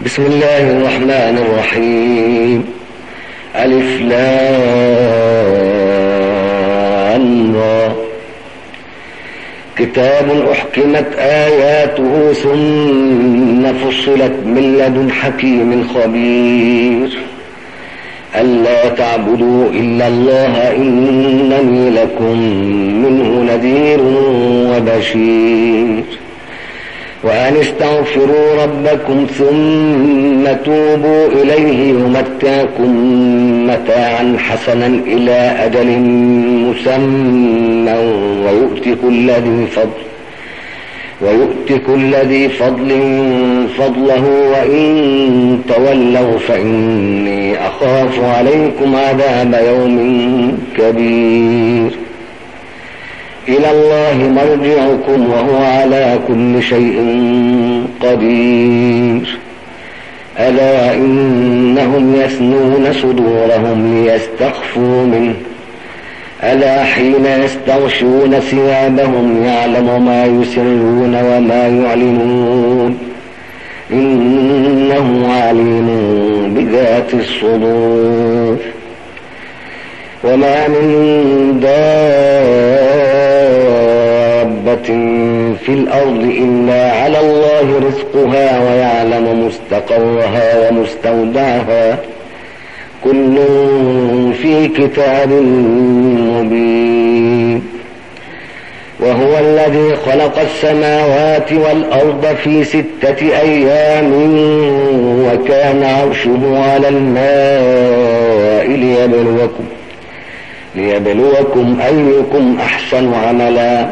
بسم الله الرحمن الرحيم. ألف لام را. كتاب أحكمت آياته ثم فصلت من لدن حكيم خبير. ألا تعبدوا إلا الله إنني لكم منه نذير وبشير. وأن استغفروا ربكم ثم توبوا إليه يمتعكم متاعا حسنا إلى أجل مسمى ويؤت كل ذي فضل فضله وإن تولوا فإني أخاف عليكم عذاب يوم كبير. إلى الله مرجعكم وهو على كل شيء قدير. ألا إنهم يثنون صدورهم ليستخفوا منه ألا حين يستغشون ثيابهم يعلم ما يسرون وما يعلنون إنه عليم بذات الصدور. وما من دابة في الأرض إلا على الله رزقها ويعلم مستقرها ومستودعها كل في كتاب مبين. وهو الذي خلق السماوات والأرض في 6 أيام وكان عرشه على الماء ليبلوكم أيكم أحسن عملا.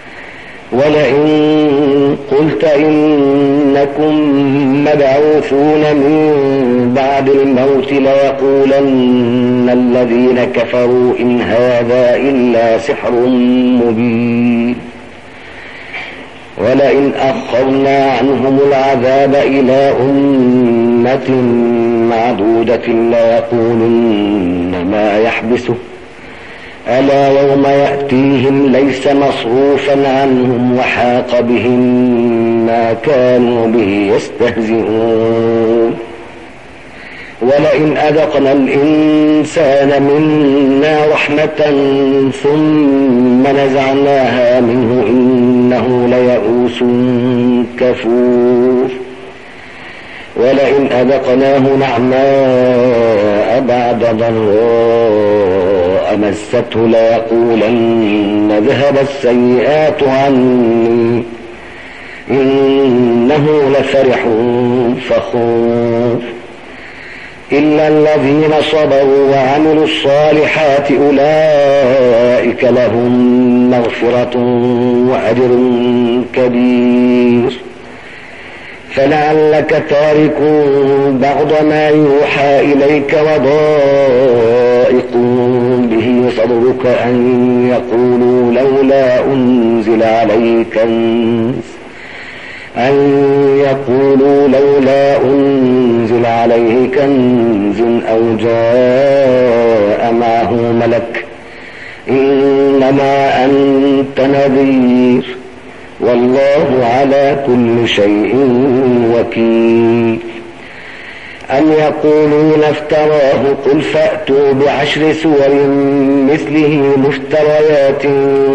ولئن قلت إنكم مبعوثون من بعد الموت ليقولن الذين كفروا إن هذا إلا سحر مبين. ولئن أخرنا عنهم العذاب إلى أمة معدودة ليقولن ما يحبسه ألا يوم يأتيهم ليس مصروفا عنهم وحاق بهم ما كانوا به يستهزئون. ولئن أذقنا الإنسان منا رحمة ثم نزعناها منه إنه ليئوس كفور. ولئن أذقناه نعماء بعد ضراء مسته ليقولن ذهب السيئات عني إنه لفرح فخور. إلا الذين صبروا وعملوا الصالحات أولئك لهم مغفرة وأجر كبير. فلعلك تارك بعض ما يوحى إليك وضائق به صدرك أن يقولوا لولا أنزل عليه كنز أو جاء معه ملك إنما أنت نذير والله على كل شيء وكيل. أم يقولون افتراه قل فأتوا ب10 سور مثله مفتريات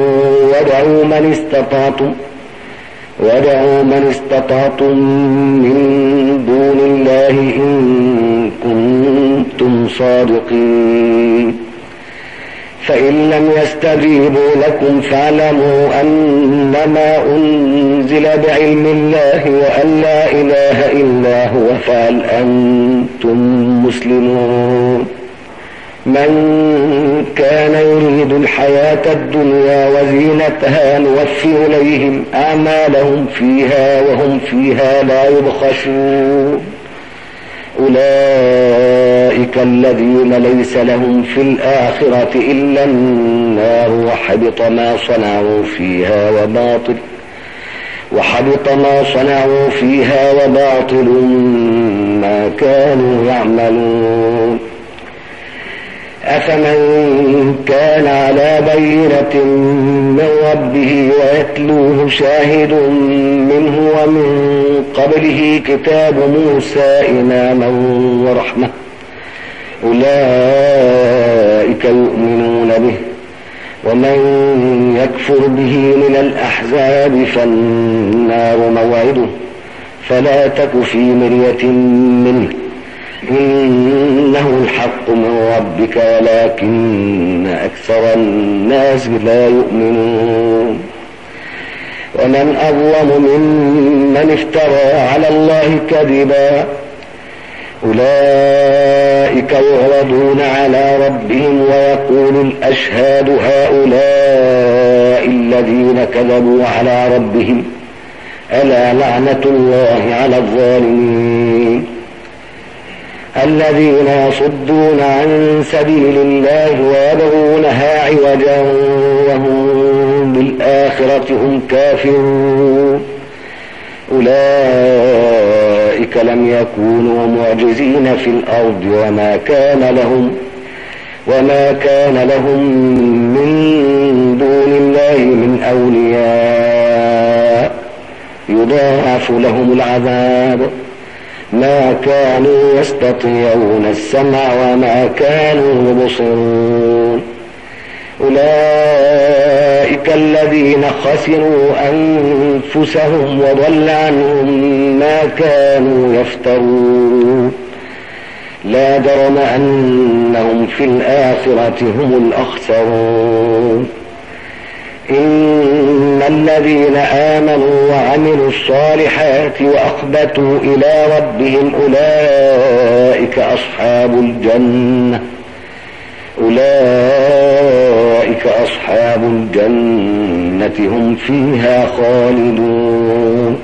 وادعوا من استطعتم من دون الله إن كنتم صادقين. فإن لم يستجيبوا لكم فاعلموا أنما أنزل بعلم الله وأن لا إله إلا هو فهل أنتم مسلمون. من كان يريد الحياة الدنيا وزينتها نوفي إليهم أعمالهم فيها وهم فيها لا يبخسون. أولئك الذين ليس لهم في الآخرة إلا النار وحبط ما صنعوا فيها وباطل ما كانوا يعملون. أفمن كان على بينة من ربه ويتلوه شاهد منه ومن قبله كتاب موسى إماما ورحمة أولئك يؤمنون به ومن يكفر به من الأحزاب فالنار موعده فلا تك في مرية منه إنه الحق من ربك ولكن أكثر الناس لا يؤمنون ومن أظلم ممن افترى على الله كذبا أولئك يعرضون على ربهم ويقول الأشهاد هؤلاء الذين كذبوا على ربهم ألا لعنة الله على الظالمين الذين يصدون عن سبيل الله ويبغونها عوجا وهم بالآخرة هم كافرون أولئك لم يكونوا معجزين في الأرض وما كان لهم من دون الله من أولياء يضاعف لهم العذاب ما كانوا يستطيعون السمع وما كانوا يبصرون أولئك الذين خسروا أنفسهم وضل عنهم ما كانوا يفترون لا جرم أنهم في الآخرة هم الأخسرون إن الذين آمنوا وعملوا الصالحات وأخبتوا إلى ربهم أولئك أصحاب الجنة هم فيها خالدون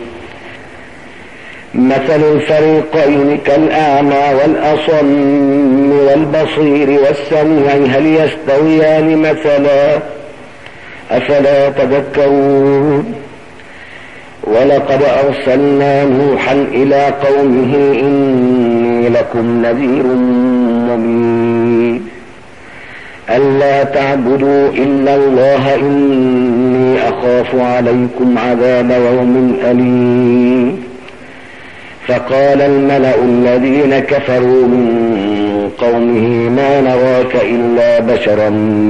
مثل الفريقين كالأعمى والأصم والبصير والسميع هل يستويان مثلا أفلا تذكرون ولقد أرسلنا نوحا إلى قومه إني لكم نذير مبين ألا تعبدوا إلا الله إني أخاف عليكم عذاب يوم أليم فقال الملأ الذين كفروا من قومه ما نراك إلا بشرا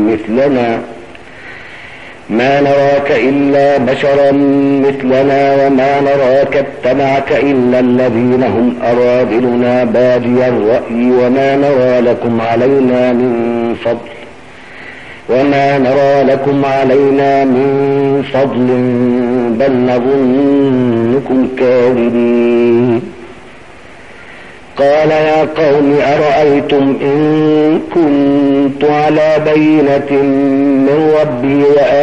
مثلنا وما نراك اتبعك إلا الذين هم أرادلنا بادي الرأي وما نرى لكم علينا من فضل بل نظنكم كاذبين قال يا قوم أرأيتم إن كنت على بينة من ربي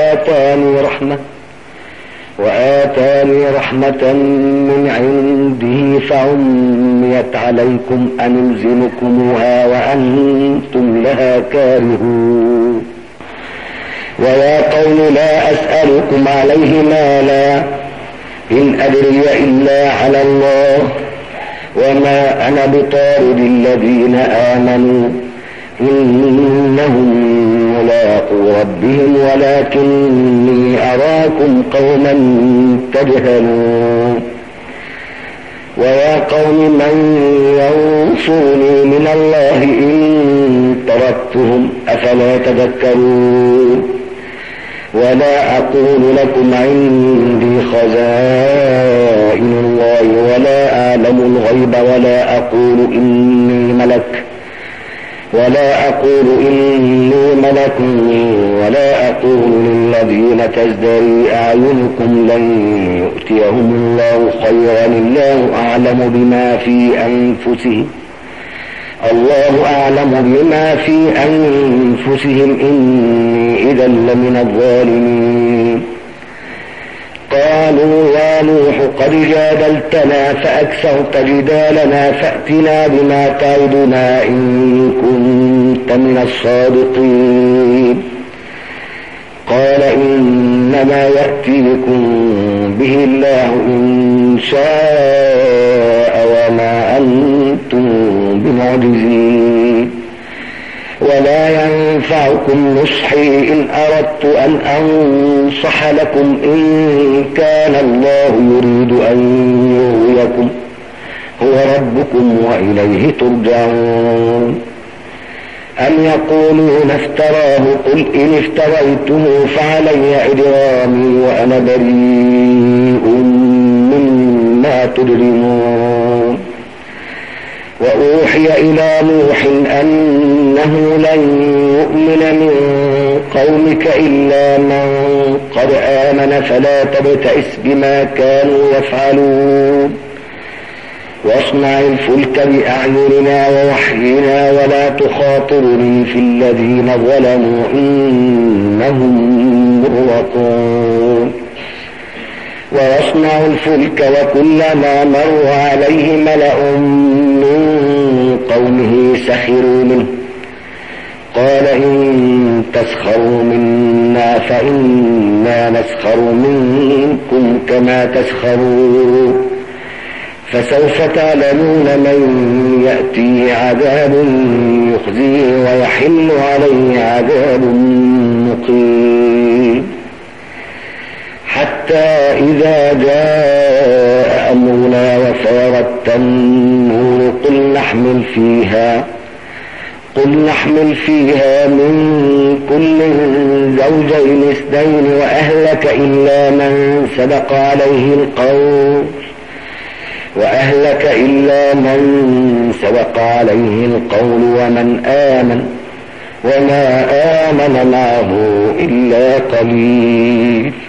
وآتاني رحمة من عنده فعميت عليكم أنلزمكموها وأنتم لها كارهون ويا قوم لا أسألكم عليه مالا إن أدري إلا على الله وما أنا بطارد الذين آمنوا إنهم ملاقو ربهم ولكني أراكم قوما تجهلون ويا قوم من ينصرني من الله إن تركتهم أفلا تذكرون ولا أقول لكم عندي خزائن الله ولا أعلم الغيب ولا أقول إني ملك ولا أقول للذين تزدري أعينكم لن يؤتيهم الله خيرا الله أعلم بما في أنفسهم إني إذا لمن الظالمين قالوا يا نوح قد جادلتنا فأكثرت جدالنا فأتنا بما تعدنا إن كنت من الصادقين قال إنما يأتيكم به الله إن شاء وما أنتم بمعجزين ولا ينفعكم نصحي إن أردت أن أنصح لكم إن كان الله يريد أن يغويكم هو ربكم وإليه ترجعون. أم يقولون افتراه قل إن افتريته فعلي إجرامي وأنا بريء مما تجرمون. وأوحي إلى نوح أنه لن يؤمن من قومك إلا من قد آمن فلا تبتئس بما كانوا يفعلون واصنع الفلك بأعيننا ووحينا ولا تخاطرني في الذين ظلموا إنهم مغرقون. ويصنع الفلك وكلما مر عليه ملأ من قومه سخروا منه قال إن تسخروا منا فإنا نسخر منكم كما تسخرون. فسوف تعلمون من يأتيه عذاب يخزيه ويحل عليه عذاب مقيم. حتى إذا جاء أمرنا وفارت التنور قل نحمل فيها من كل زوجين اثنين وأهلك إلا من سبق عليه القول ومن آمن وما آمن معه إلا قليل.